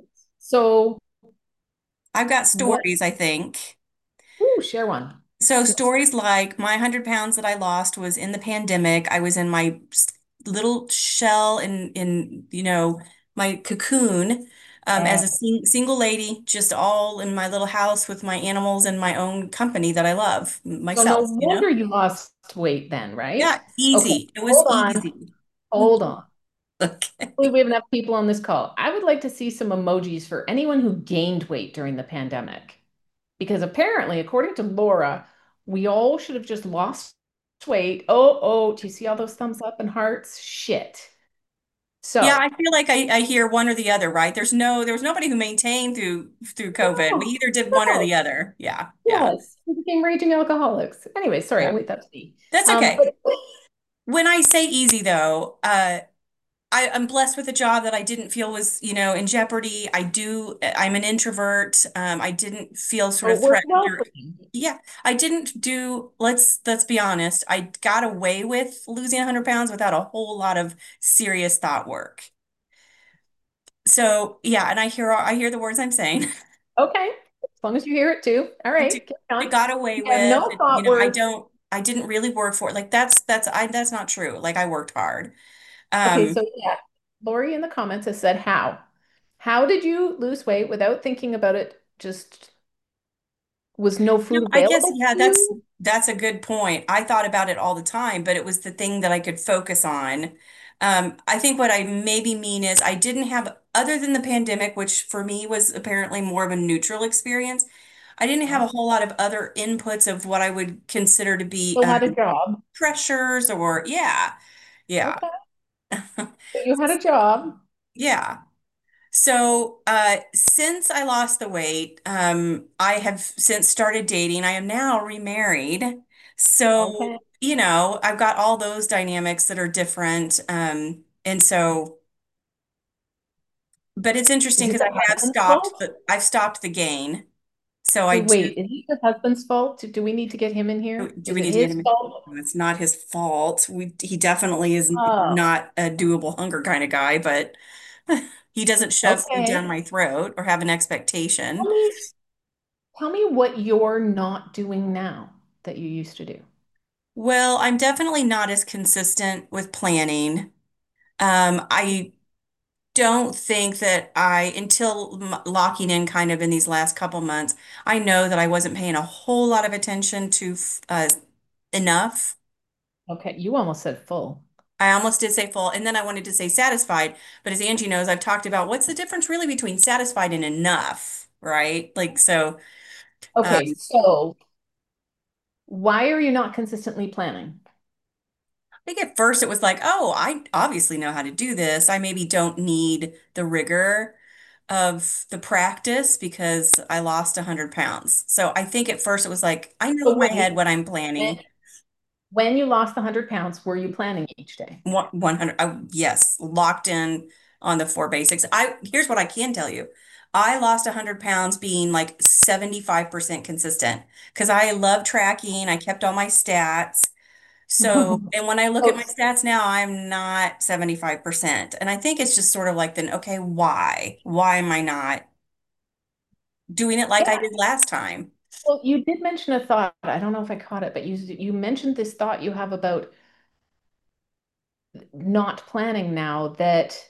So I've got what? stories, I think. Ooh, share one. So Yes. stories like my one hundred pounds that I lost was in the pandemic. I was in my s- little shell in in you know my cocoon, um, as Uh, a sing single lady, just all in my little house with my animals and my own company that I love so no myself, you know? wonder you lost weight then, right? Yeah, Okay. easy. It was Hold on. easy. Hold on. Okay. Believe we have enough people on this call. I would like to see some emojis for anyone who gained weight during the pandemic. Because apparently, according to Laura, we all should have just lost weight. Oh, oh, do you see all those thumbs up and hearts? Shit. Yeah, So, I feel like I, I hear one or the other, right? There's no there was nobody who maintained through through COVID. We no, either did one or no. the other. Yeah, yeah, Yes, we became raging alcoholics. Anyway, sorry, I'll yeah. leave that to me. That's Um, okay. but When I say easy though, uh I, I'm blessed with a job that I didn't feel was, you know, in jeopardy. I do, I'm an introvert. Um, I didn't feel sort oh, of it worked threatened well or, for you. yeah, I didn't do, let's, let's be honest. I got away with losing one hundred pounds without a whole lot of serious thought work. So, yeah, and I hear, I hear the words I'm saying. Okay, as long as you hear it too. All I do, right, carry I on. got away You have with, no you thought know, I work. don't, I didn't really work for it. Like that's, that's, I, that's not true. Like I worked hard. Okay, Um, so yeah, Lori in the comments has said how. How did you lose weight without thinking about it? Just was no No, food I guess, available yeah, to that's you? that's a good point. I thought about it all the time, but it was the thing that I could focus on. Um, I think what I maybe mean is I didn't have, other than the pandemic, which for me was apparently more of a neutral experience, I didn't have Yeah. a whole lot of other inputs of what I would consider to be Still um, had a job. pressures or, yeah, yeah, Okay. So you had a job. yeah. So, uh, since I lost the weight, um, I have since started dating. I am now remarried. So, Okay. you know, I've got all those dynamics that are different. Um, and so, but it's interesting Is it because your I have husband's stopped fault? the, I've stopped the gain. So I So do, wait, is it your husband's fault? Do we need to get him in here? do Is we it need to get his him? fault? It's not his fault. We, he definitely is Oh, not a doable hunger kind of guy, but he doesn't shove food down okay. my throat or have an Tell expectation. me, tell me what you're not doing now that you used to do. Well, I'm definitely not as consistent with planning. Um, I don't think that I, until m- locking in kind of in these last couple months, I know that I wasn't paying a whole lot of attention to f- uh, enough. Okay, you almost said full. I almost did say full, and then I wanted to say satisfied. But as Angie knows, I've talked about what's the difference really between satisfied and enough, right? Like, so Okay, um, so why are you not consistently planning? I think at first it was like, oh, I obviously know how to do this. I maybe don't need the rigor of the practice because I lost one hundred pounds. So I think at first it was like, I know So in my wait, head what I'm when, planning. when you lost the one hundred pounds, were you planning each day? One- 100, oh, yes, locked in, on the four basics. I here's what I can tell you. I lost one hundred pounds being like seventy-five percent consistent because I love tracking. I kept all my stats. So, and when I look at So, my stats now, I'm not seventy-five percent. And I think it's just sort of like then, okay, why? Why am I not doing it like I yeah. did last time? Well, you did mention a thought. I don't know if I caught it, but you you mentioned this thought you have about not planning now that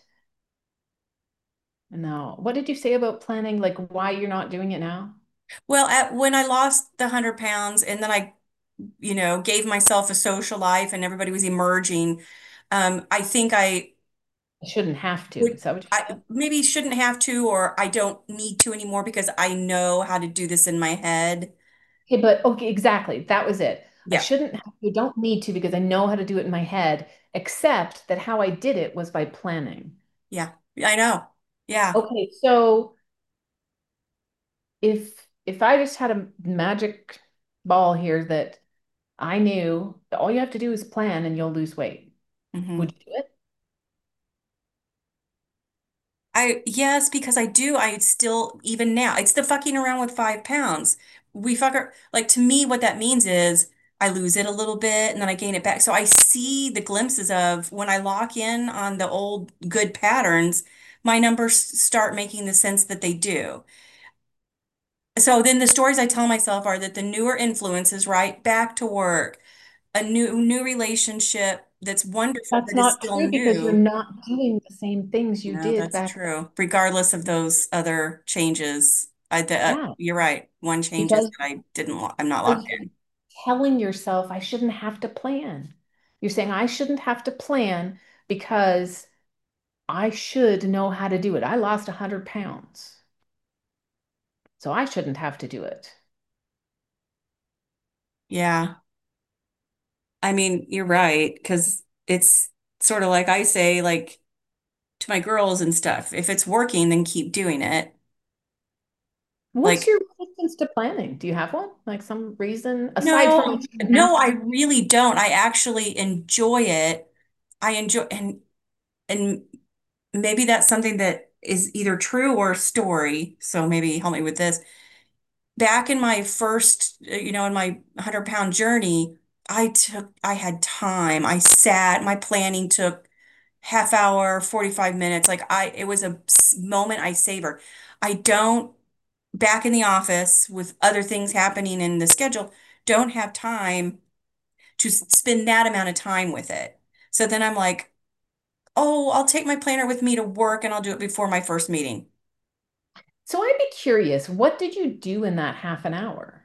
no. What did you say about planning? Like why you're not doing it now? Well, at when I lost the one hundred pounds and then I, you know, gave myself a social life and everybody was emerging, um, I think I I shouldn't have to. would Is that what you I said? maybe shouldn't have to, or I don't need to anymore because I know how to do this in my head. Okay, but okay, exactly. That was it. I Yeah. shouldn't have, you don't need to because I know how to do it in my head, except that how I did it was by planning. Yeah. I know. Yeah. Okay, so if if I just had a magic ball here that I knew that all you have to do is plan and you'll lose weight, hmm would you do it? I yes, because I do. I still even now. It's the fucking around with five pounds. We fuck ar- like to me, what that means is I lose it a little bit and then I gain it back. So I see the glimpses of when I lock in on the old good patterns, my numbers start making the sense that they do. So then the stories I tell myself are that the newer influences, right, back to work, a new new relationship that's wonderful, That's but is not still true because you're new. not doing the same things you No, did that's back then. true. Regardless of those other changes, I the, uh, Yeah, you're right. One change is because that I didn't. lo- I'm not because locked you're in. telling yourself I shouldn't have to plan. You're saying I shouldn't have to plan because I should know how to do it. I lost one hundred pounds, so I shouldn't have to do it. Yeah, I mean, you're right because it's sort of like I say, like to my girls and stuff. If it's working, then keep doing it. What's Like, your resistance to planning? Do you have one? Like some reason aside from no, I shouldn't have no, I to? really don't. I actually enjoy it. I enjoy and and maybe that's something that is either true or a story. So maybe help me with this. Back in my first, uh, you know, in my one hundred pound journey, I took, I had time. I sat, my planning took half hour, forty-five minutes. Like I, it was a s- moment I savor. I don't, back in the office with other things happening in the schedule, don't have time to s- spend that amount of time with it. So then I'm like, oh, I'll take my planner with me to work and I'll do it before my first meeting. So I'd be curious, what did you do in that half an hour?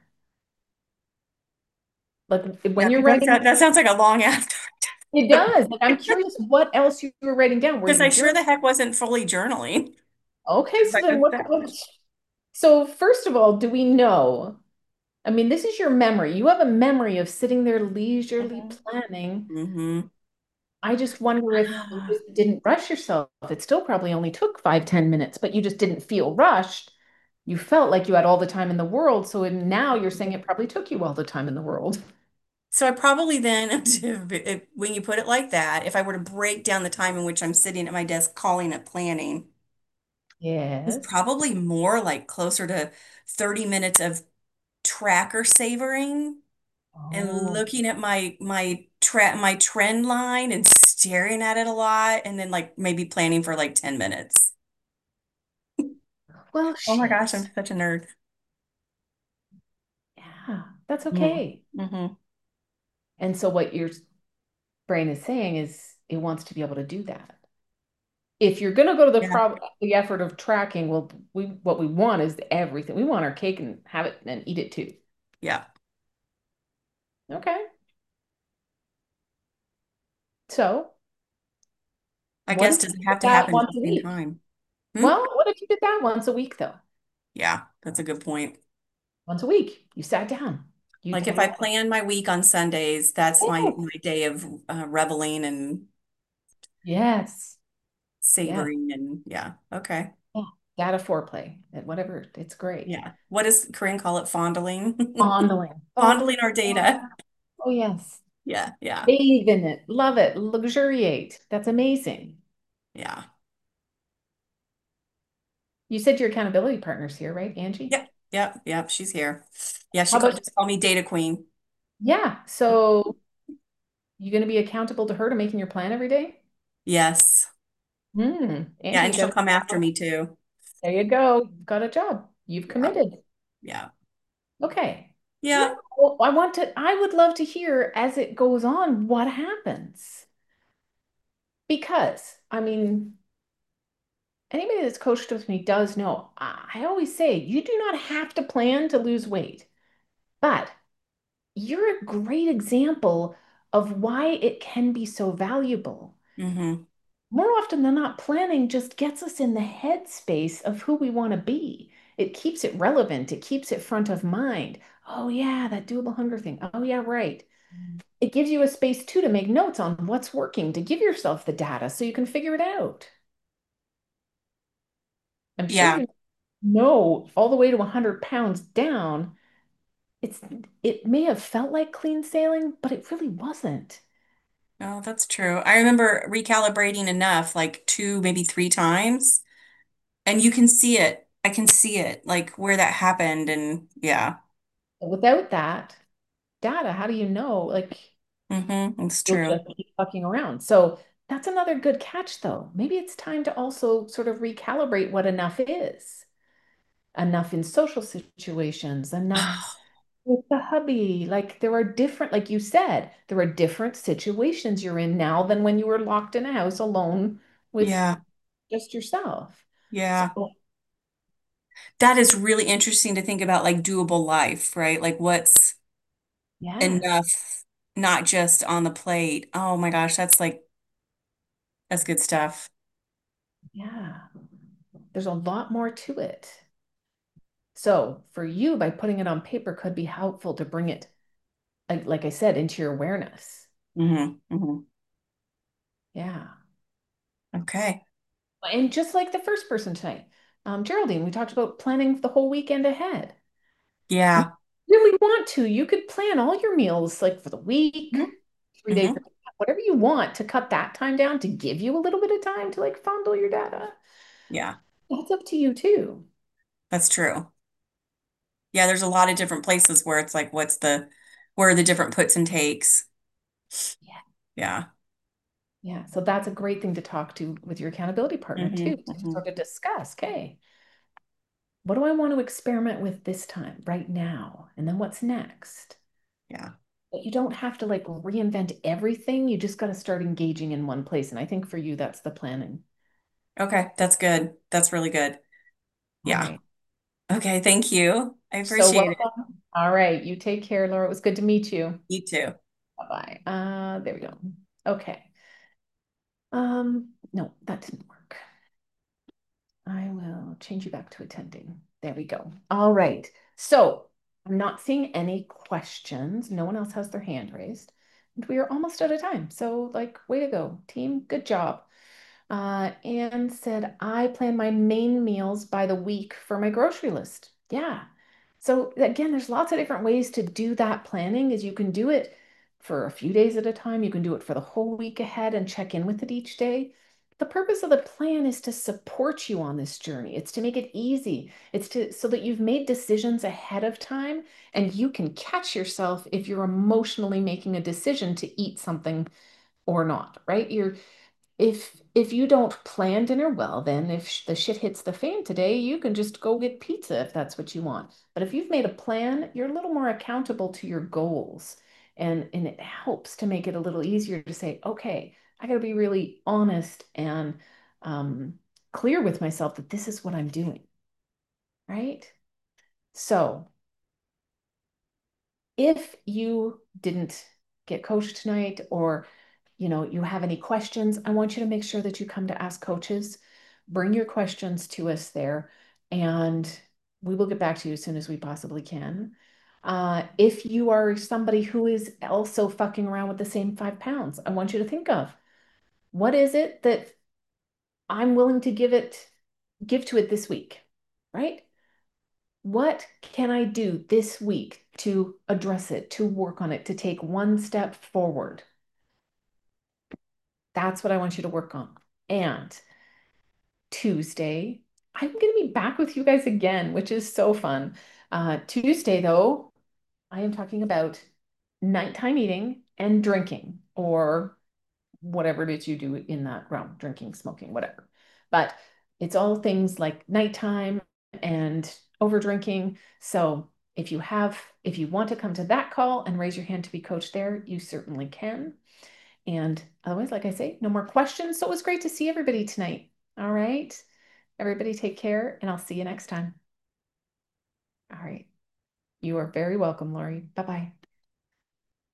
Like Yeah, when you're because that, writing, sound- that sounds like a long after. it does. Like I'm curious what else you were writing down. Were Because you I sure journaling? the heck wasn't fully journaling. Okay, so Like then the what? steps. So first of all, do we know? I mean, this is your memory. You have a memory of sitting there leisurely Mhm. planning. hmm I just wonder if you Ah. just didn't rush yourself. It still probably only took five, ten minutes, but you just didn't feel rushed. You felt like you had all the time in the world. So now you're saying it probably took you all the time in the world. So I probably then, if, when you put it like that, if I were to break down the time in which I'm sitting at my desk calling it planning, it's Yes. probably more like closer to thirty minutes of tracker savoring and Oh, looking at my my tra my trend line and staring at it a lot and then like maybe planning for like ten minutes. well, Oh my gosh, I'm shit. such a nerd. Yeah, that's Mm. okay. hmm And so what your brain is saying is it wants to be able to do that. If you're going to go to the Yeah. prob the effort of tracking, well, we what we want is everything. We want our cake and have it and eat it too. Yeah. Okay. So, I what guess if does you it did have to that happen at once the a same week? time? Hmm? Well, what if you did that once a week though? Yeah, that's a good point. Once a week, you sat down. You Like if told I yourself, plan my week on Sundays, that's my yes, my day of uh, reveling and yes, yes, savoring and yeah. Okay. yeah. Data foreplay, and whatever. It's great. Yeah. What does Corinne call it? Fondling. Fondling. Oh, Fondling our data. oh yes. Yeah, yeah, Bathe in it. Love it. Luxuriate. That's amazing. yeah. You said your accountability partner's here, right, Angie? Yep, yep, yep. She's here. Yeah, she How call, about, just call me Data Queen. yeah, so you going to be accountable to her to making your plan every day? Yes. Hmm, Yeah, Angie, and you she'll got come after a, me too. there you go. You've got a job. You've Yeah. committed. Yeah. Okay. Yeah. Now, I want to, I would love to hear as it goes on what happens. Because, I mean, anybody that's coached with me does know, I I always say you do not have to plan to lose weight, but you're a great example of why it can be so valuable. Mm-hmm. More often than not, planning just gets us in the headspace of who we want to be. It keeps it relevant, it keeps it front of mind. Oh, yeah, that doable hunger thing. Oh, yeah, right. It gives you a space too to make notes on what's working, to give yourself the data so you can figure it out. I'm sure Yeah. you know all the way to one hundred pounds down, it's it may have felt like clean sailing, but it really wasn't. Oh, that's true. I remember recalibrating enough, like two, maybe three times, and you can see it. I can see it, like where that happened. And yeah. Without that data, how do you know? Like, Mm-hmm. It's you'll true. just keep fucking around. So that's another good catch, though. Maybe it's time to also sort of recalibrate what enough is. Enough in social situations, enough with the hubby. Like there are different, like you said, there are different situations you're in now than when you were locked in a house alone with Yeah. just yourself. So Yeah. That is really interesting to think about, like doable life, right? Like what's yes, enough, not just on the plate. Oh my gosh, that's like, that's good stuff. yeah, there's a lot more to it. So for you, by putting it on paper could be helpful to bring it, like, like I said, into your awareness. Hmm. Hmm. Yeah. Okay. And just like the first person tonight, um, Geraldine, we talked about planning the whole weekend ahead. You Yeah. really want to, you could plan all your meals like for the week, three days, Hmm. whatever you want to cut that time down to give you a little bit of time to like fondle your data. Yeah, That's up to you too. that's true. Yeah, there's a lot of different places where it's like, what's the, where are the different puts and takes? Yeah. Yeah. Yeah. So that's a great thing to talk to with your accountability partner too, Hmm. to Hmm. sort of discuss, okay, what do I want to experiment with this time, right now? And then what's next? Yeah. But you don't have to like reinvent everything. You just got to start engaging in one place. And I think for you, that's the planning. Okay, that's good. That's really good. All Yeah. right. Okay, thank you. I So appreciate it. welcome. All right. You take care, Laura. It was good to meet you. You too. Bye-bye. Uh, there we go. Okay. Um, no, that didn't work. I will change you back to attending. There we go. All right. So I'm not seeing any questions. No one else has their hand raised. And we are almost out of time. So, like, way to go, team. Good job. Uh, Anne said, I plan my main meals by the week for my grocery list. Yeah. So again, there's lots of different ways to do that planning is you can do it for a few days at a time. You can do it for the whole week ahead and check in with it each day. The purpose of the plan is to support you on this journey. It's to make it easy. It's to so that you've made decisions ahead of time and you can catch yourself if you're emotionally making a decision to eat something or not, right? You're if if you don't plan dinner well, then if sh the shit hits the fan today, you can just go get pizza if that's what you want. But if you've made a plan, you're a little more accountable to your goals. And and it helps to make it a little easier to say, okay, I got to be really honest and um, clear with myself that this is what I'm doing, right? So if you didn't get coached tonight or you know you have any questions, I want you to make sure that you come to Ask Coaches. Bring your questions to us there, and we will get back to you as soon as we possibly can. Uh, if you are somebody who is also fucking around with the same five pounds, I want you to think of what is it that I'm willing to give it, give to it this week, right? What can I do this week to address it, to work on it, to take one step forward? That's what I want you to work on. And Tuesday, I'm going to be back with you guys again, which is so fun. Uh, Tuesday, though, I am talking about nighttime eating and drinking, or whatever it is you do in that realm, drinking, smoking, whatever. But it's all things like nighttime and over drinking. So if you have, if you want to come to that call and raise your hand to be coached there, you certainly can. And otherwise, like I say, no more questions. So it was great to see everybody tonight. All right. Everybody take care, and I'll see you next time. All right. You are very welcome, Lori. Bye-bye.